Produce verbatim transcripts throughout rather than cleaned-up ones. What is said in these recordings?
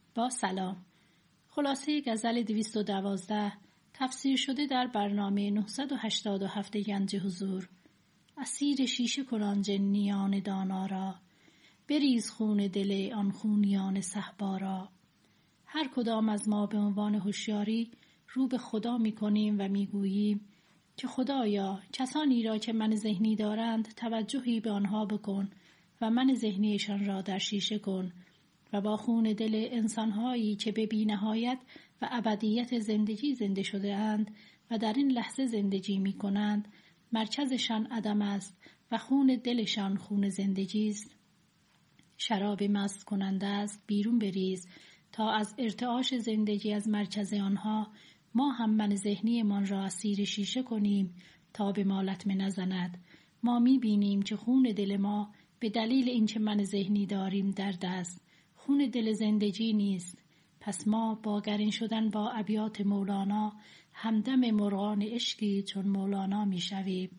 با سلام. خلاصه غزل دویست و دوازده تفسیر شده در برنامه نهصد و هشتاد و هفت گنج حضور. اسیر شیشه کنان جنیان دانا را، بریز خون دل آن خونیان صهبا را. هر کدام از ما به عنوان هوشیاری رو به خدا می کنیم و می گوییم که خدایا کسانی را که من ذهنی دارند توجهی به آنها بکن و من ذهنیشان را در شیشه کن و با خون دل انسانهایی که به بی‌نهایت و ابدیت زندگی زنده شده اند و در این لحظه زندگی می کنند، مرکزشان عدم است و خون دلشان خون زندگی است. شراب مست کننده است، بیرون بریز تا از ارتعاش زندگی از مرکز آنها ما هم من ذهنی من را اسیر شیشه کنیم تا به ما لطمه نزند. ما می بینیم که خون دل ما به دلیل اینکه من ذهنی داریم درد است، خون دل زندگی نیست. پس ما با گرین شدن با ابیات مولانا همدم مرغان عشقی چون مولانا می شویم.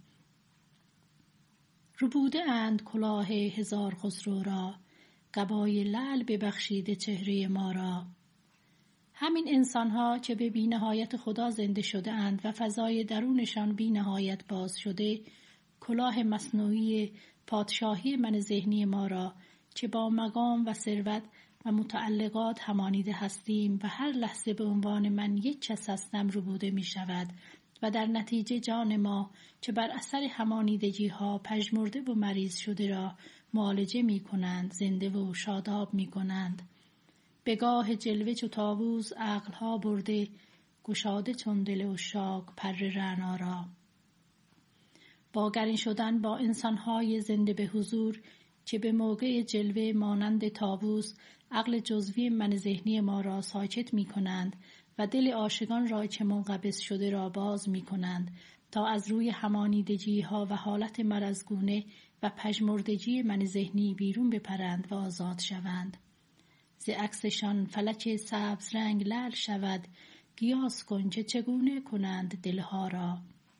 ربوده اند کلاه هزار خسرو را، قبای لعل ببخشیده چهره ما را. همین انسان‌ها که به بی‌نهایت خدا زنده شده اند و فضای درونشان بی‌نهایت باز شده، کلاه مصنوعی پادشاهی من ذهنی ما را که با مقام و ثروت و متعلقات همانیده هستیم و هر لحظه به عنوان من یک کس هستم ربوده می شود و در نتیجه جان ما که بر اثر همانیدگی ها پژمرده و مریض شده را معالجه می کنند، زنده و شاداب می کنند. به گاه جلوه چو طاووس عقلها برده، گشاده چون دل عشاق پر رعنا را. با گرین شدن با انسانهای زنده به حضور که به موقع جلوه مانند طاووس عقل جزوی من ذهنی ما را ساکت می کنند و دل عاشقان را که منقبض شده را باز می کنند تا از روی همانیدگی ها و حالت مرضگونه و پژمردگی من ذهنی بیرون بپرند و آزاد شوند. ز عکسشان فلک سبز رنگ لعل شود، قیاس کن که چگونه کنند دلها را.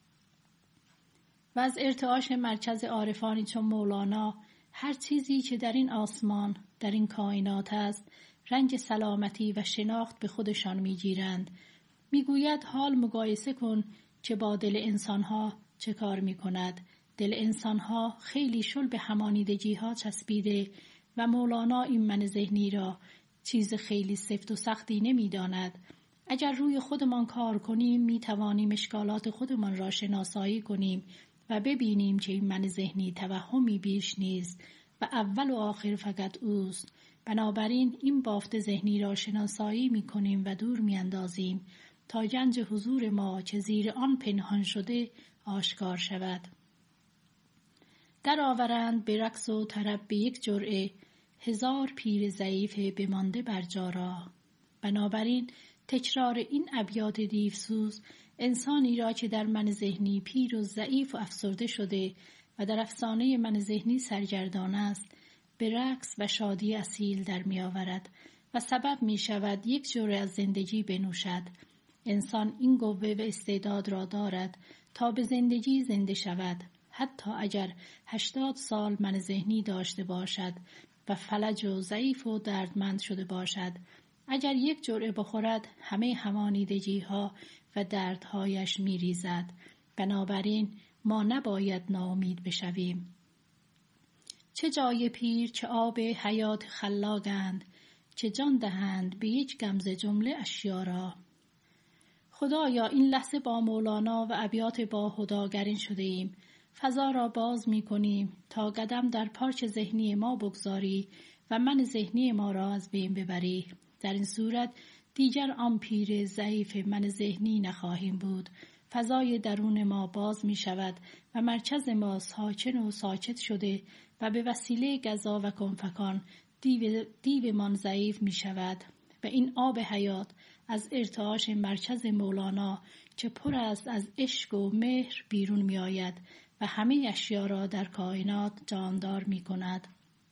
و از ارتعاش مرکز عارفانی چون مولانا هر چیزی که در این آسمان، در این کائنات است، رنگ سلامتی و شناخت به خودشان میگیرند. میگوید حال مقایسه کن که با دل انسانها چه کار میکند. دل انسانها خیلی شل به همانیدگی ها چسبیده و مولانا این من ذهنی را چیز خیلی سفت و سختی نمیداند. اگر روی خودمان کار کنیم میتوانیم اشکالات خودمان را شناسایی کنیم و ببینیم که این من ذهنی توهمی بیش نیست و اول و آخر فقط اوست. بنابراین این بافت ذهنی را شناسایی می کنیم و دور می اندازیم تا گنج حضور ما که زیر آن پنهان شده آشکار شود. در آورند به رقص و طرب به یک جرعه، هزار پیر ضعیف بمانده بر جا را. بنابراین تکرار این ابیات دیوسوز انسانی را که در من ذهنی پیر و ضعیف و افسرده شده و در افسانه من ذهنی سرگردان است به رقص و شادی اصیل در می آورد و سبب می شود یک جرعه از زندگی بنوشد. انسان این قوه و استعداد را دارد تا به زندگی زنده شود، حتی اگر هشتاد سال من ذهنی داشته باشد و فلج و ضعیف و دردمند شده باشد. اگر یک جرعه بخورد همه همانیدگی ها و دردهایش می ریزد. بنابراین ما نباید ناامید بشویم. چه جای پیر که آب حیات خلاقند، که جان دهند به یک غمزه جمله اشیا را. خدایا این لحظه با مولانا و ابیات با هدی گرین شده ایم. فضا را باز می کنیم تا قدم در پارچ ذهنی ما بگذاری و من ذهنی ما را از بین ببری. در این صورت دیگر آن پیر ضعیف من ذهنی نخواهیم بود. فضای درون ما باز می شود و مرکز ما ساکن و ساکت شده و به وسیله غذا و کنفکان دیو, دیو من ضعیف می شود و این آب حیات از ارتعاش مرکز مولانا که پر است از عشق و مهر بیرون می آید و همه اشیا را در کائنات جاندار می کند.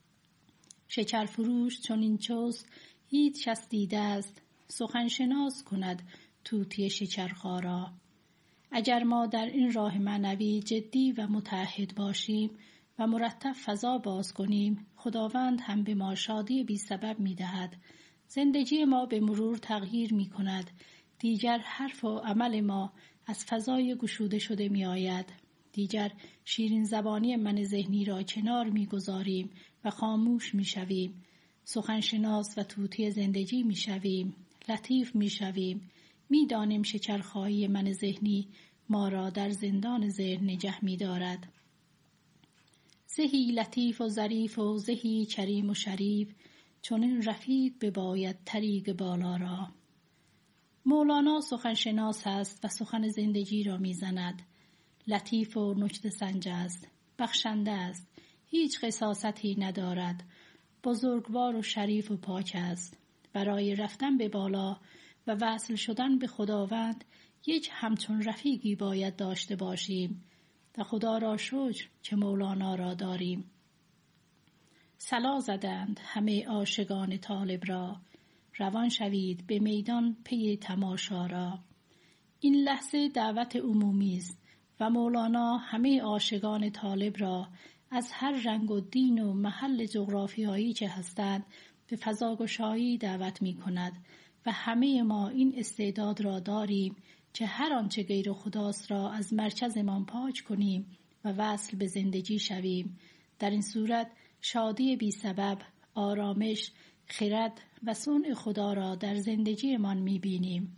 شکر فروش چون این چوست هیچ کس دیده است، سخن شناس کند طوطی شکرخارا. اگر ما در این راه معنوی جدی و متعهد باشیم و مرتب فضا باز کنیم، خداوند هم به ما شادی بی سبب می دهد. زندگی ما به مرور تغییر می کند. دیگر حرف و عمل ما از فضای گشوده شده می آید. دیگر شیرین زبانی من ذهنی را کنار می گذاریم و خاموش می شویم. سخنشناس و طوطی زندگی می شویم. لطیف می شویم. می دانیم شکرخایی من ذهنی ما را در زندان ذهن نگه می دارد. زهی لطیف و ظریف و زهی کریم و شریف، چون این رفیق بباید طریق بالا را. مولانا سخنشناس است و سخن زندگی را می زند. لطیف و نکته سنج است. بخشنده است. هیچ قساستی ندارد. بزرگوار و شریف و پاک است. برای رفتن به بالا و وصل شدن به خداوند یک همچون رفیقی باید داشته باشیم و خدا را شکر که مولانا را داریم. صلا زدند همه عاشقان طالب را، روان شوید به میدان پی تماشا را. این لحظه دعوت عمومی است و مولانا همه عاشقان طالب را از هر رنگ و دین و محل جغرافیایی که هستند به فضاگشایی دعوت می کند و همه ما این استعداد را داریم که هر آنچه غیر خداست را از مرکزمان پاک کنیم و وصل به زندگی شویم. در این صورت شادی بی سبب، آرامش، خرد و صنع خدا را در زندگیمان می بینیم.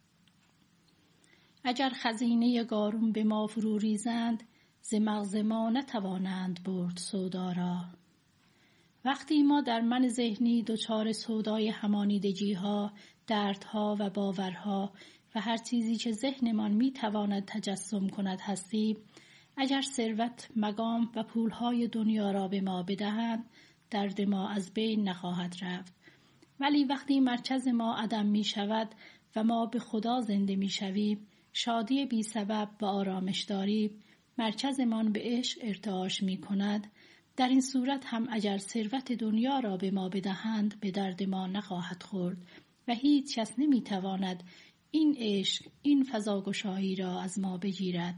اگر خزینه قارون به ما فرو ریزند، ز مغز ما نتوانند برد سودا را. وقتی ما در من ذهنی دچار سودای همانیدگی ها، دردها و باورها و هر چیزی که ذهنمان می تواند تجسم کند هستیم، اگر ثروت، مقام و پولهای دنیا را به ما بدهند، درد ما از بین نخواهد رفت. ولی وقتی مرکز ما عدم می شود و ما به خدا زنده می شویم، شادی بی سبب و آرامش داریم، مرکزمان به عشق ارتعاش می کند، در این صورت هم اگر ثروت دنیا را به ما بدهند به درد ما نخواهد خورد و هیچ کس نمی تواند این عشق، این فضاگشایی را از ما بگیرد.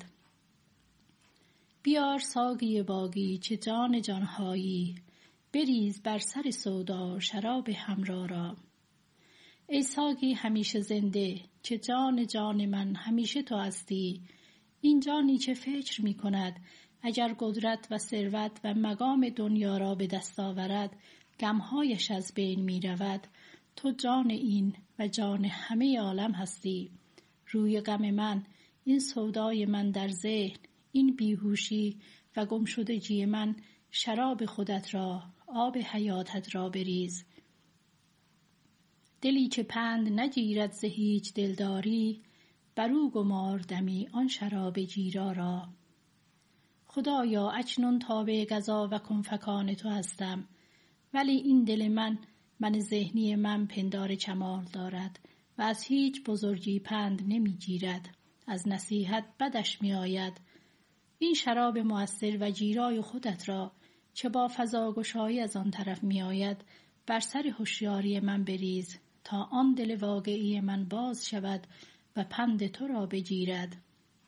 بیار ساقی باقی که جان جانهایی، بریز بر سر سودا شراب همراه را. ای ساقی همیشه زنده که جان جان من همیشه تو هستی، این جانی که فکر می کند اگر قدرت و ثروت و مقام دنیا را به دست آورد غمهایش از بین می رود. تو جان این و جان همه عالم هستی. روی غم من، این سودای من در ذهن، این بیهوشی و گمشدگی من، شراب خودت را، آب حیاتت را بریز. دلی که پند نگیرد ز هیچ دلداری، برو گمار دمی آن شراب گیرا را. خدایا اکنون تابع قضا و کنفکان تو هستم، ولی این دل من، من ذهنی من پندار کمال دارد و از هیچ بزرگی پند نمی گیرد. از نصیحت بدش می آید. این شراب مؤثر و گیرای خودت را که با فضاگشایی از آن طرف می آید بر سر هوشیاری من بریز تا آن دل واقعی من باز شود و پند تو را بگیرد.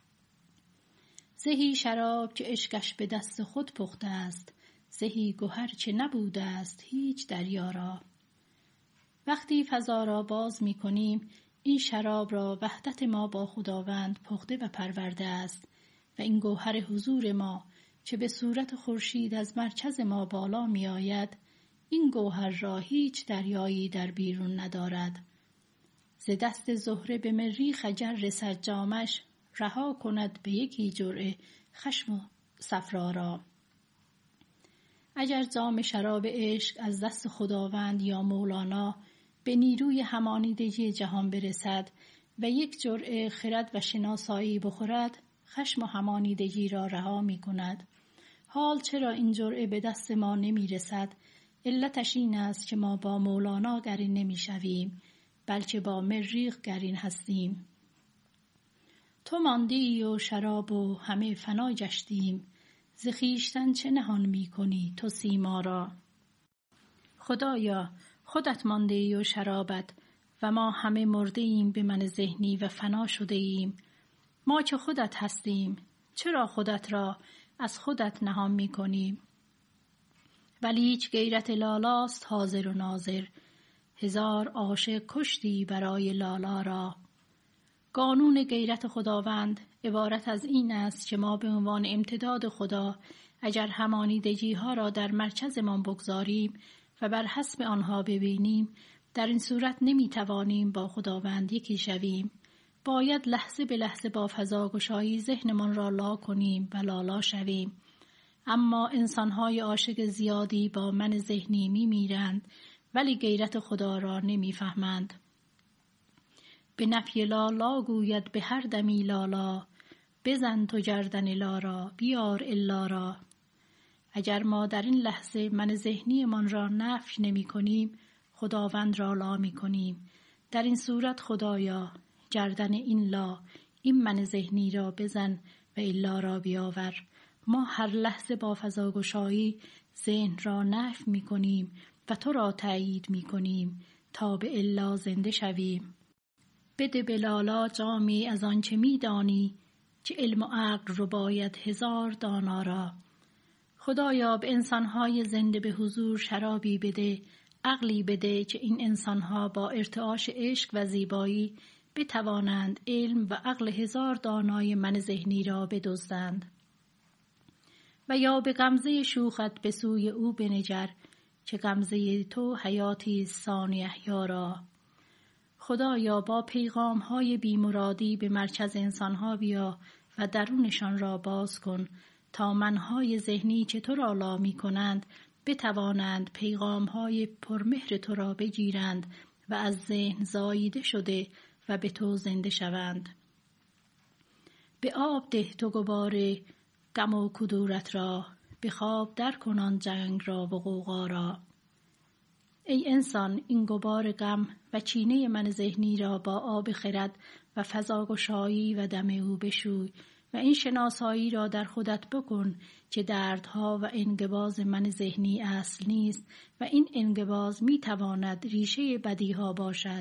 زهی شراب که عشقش به دست خود پخته است، زهی گوهر که نبوده است هیچ دریا را. وقتی فضا را باز می کنیم، این شراب را وحدت ما با خداوند پخته و پرورده است و این گوهر حضور ما که به صورت خورشید از مرکز ما بالا می آید، این گوهر را هیچ دریایی در بیرون ندارد. ز دست زهره به مریخ اگر رسد جامش، رها کند به یکی جرعه خشم و صفرا را. اگر جام شراب عشق از دست خداوند یا مولانا به نیروی همانیدگی جهان برسد و یک جرعه خرد و شناسایی بخورد، خشم و همانیدگی را رها می کند. حال چرا این جرعه به دست ما نمی رسد؟ علتش این است که ما با مولانا قرین نمی شویم، بلکه با مریخ قرین هستیم. تو ماندی و شراب و همه فنا گشتیم، ز خویشتن چه نهان می کنی تو سیما را. خدایا خودت مانده ای و شرابت و ما همه مرده ایم به من ذهنی و فنا شده ایم. ما که خودت هستیم، چرا خودت را از خودت نهان می کنیم؟ ولی هیچ غیرت لالاست حاضر و ناظر، هزار عاشق کشتی برای لالا را. قانون غیرت خداوند عبارت از این است که ما به عنوان امتداد خدا اگر همانیدگی ها را در مرکزمان بگذاریم و بر حسب آنها ببینیم، در این صورت نمی توانیم با خداوند یکی شویم. باید لحظه به لحظه با فضاگشایی ذهنمان را لا کنیم و لالا شویم. اما انسانهای عاشق زیادی با من ذهنی می میرند ولی غیرت خدا را نمی فهمند. به نفی لالا گوید به هر دمی لالا، بزن تو گردن لارا بیار الا را. اگر ما در این لحظه من ذهنی من را نفی نمی کنیم، خداوند را لا می کنیم. در این صورت خدایا گردن این لا، این من ذهنی را بزن و الا را بیاور. ما هر لحظه با فضاگشایی ذهن را نفی می کنیم و تو را تأیید می کنیم تا به الا زنده شویم. بده به لالا جامی از آن چه می دانی، که علم و عقل رو باید هزار دانا را. خدایا به انسانهای زنده به حضور شرابی بده، عقلی بده که این انسانها با ارتعاش عشق و زیبایی بتوانند علم و عقل هزار دانای من ذهنی را بدزدند. و یا به غمزه شوخت به سوی او بنگر، که غمزه تو حیاتی ثانی احیا را. خدایا با پیغام های بیمرادی به مرکز انسانها بیا و درونشان را باز کن تا منهای ذهنی که تو را لا می کنند بتوانند پیغام های پرمهر تو را بگیرند و از ذهن زاییده شده و به تو زنده شوند. به آب ده تو غبار غم و کدورت را، به خواب در کنان جنگ را و غوغا را. ای انسان این غبار غم و چینه من ذهنی را با آب خرد و فضاگشایی و دم او بشوی و این شناسایی را در خودت بکن که دردها و انقباض من ذهنی اصل نیست و این انقباض می تواند ریشه بدیها باشد.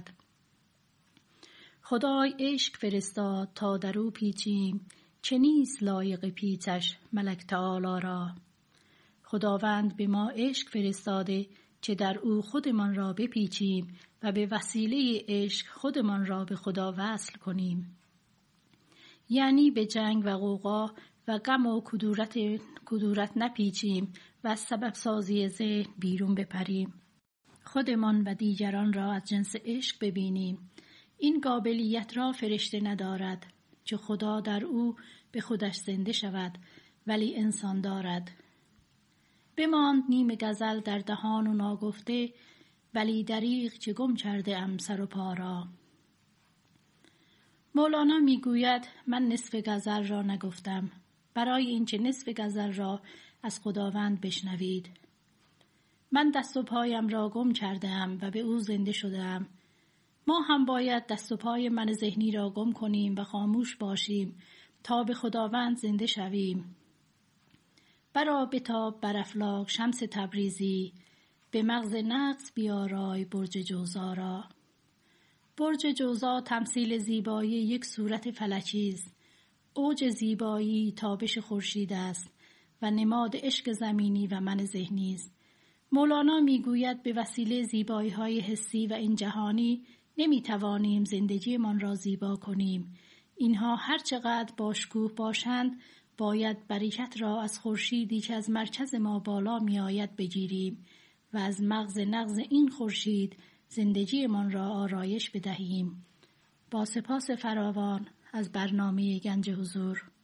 خدای عشق فرستاد تا در او پیچیم، چه نیست لایق پیچش ملک تعالی را. خداوند به ما عشق فرستاده که در او خودمان را بپیچیم و به وسیله عشق خودمان را به خدا وصل کنیم. یعنی به جنگ و غوغا و غم و کدورت کدورت نپیچیم و از سبب سازی ذهن بیرون بپریم. خودمان و دیگران را از جنس عشق ببینیم. این قابلیت را فرشته ندارد که خدا در او به خودش زنده شود، ولی انسان دارد. بماند نیم غزل در دهان و ناگفته، ولی دریغ که گم کرده ام سر و پا را. مولانا میگوید من نصف غزل را نگفتم برای اینکه نصف غزل را از خداوند بشنوید. من دست و پایم را گم کرده ام و به او زنده شده ام. ما هم باید دست و پای من ذهنی را گم کنیم و خاموش باشیم تا به خداوند زنده شویم. برا بتاب بر افلاک شمس تبریزی، به مغز نقص بیارای برج جوزا را. برج جوزا تمثیل زیبایی یک صورت فلکی است. اوج زیبایی تابش خورشید است و نماد عشق زمینی و من ذهنی است. مولانا میگوید به وسیله زیبایی‌های حسی و این جهانی نمیتوانیم زندگی من را زیبا کنیم. اینها هر چقدر باشکوه باشند باید برکت را از خورشیدی که از مرکز ما بالا می آید بگیریم و از مغز نغز این خورشید زندگی من را آرایش بدهیم. با سپاس فراوان از برنامه گنج حضور.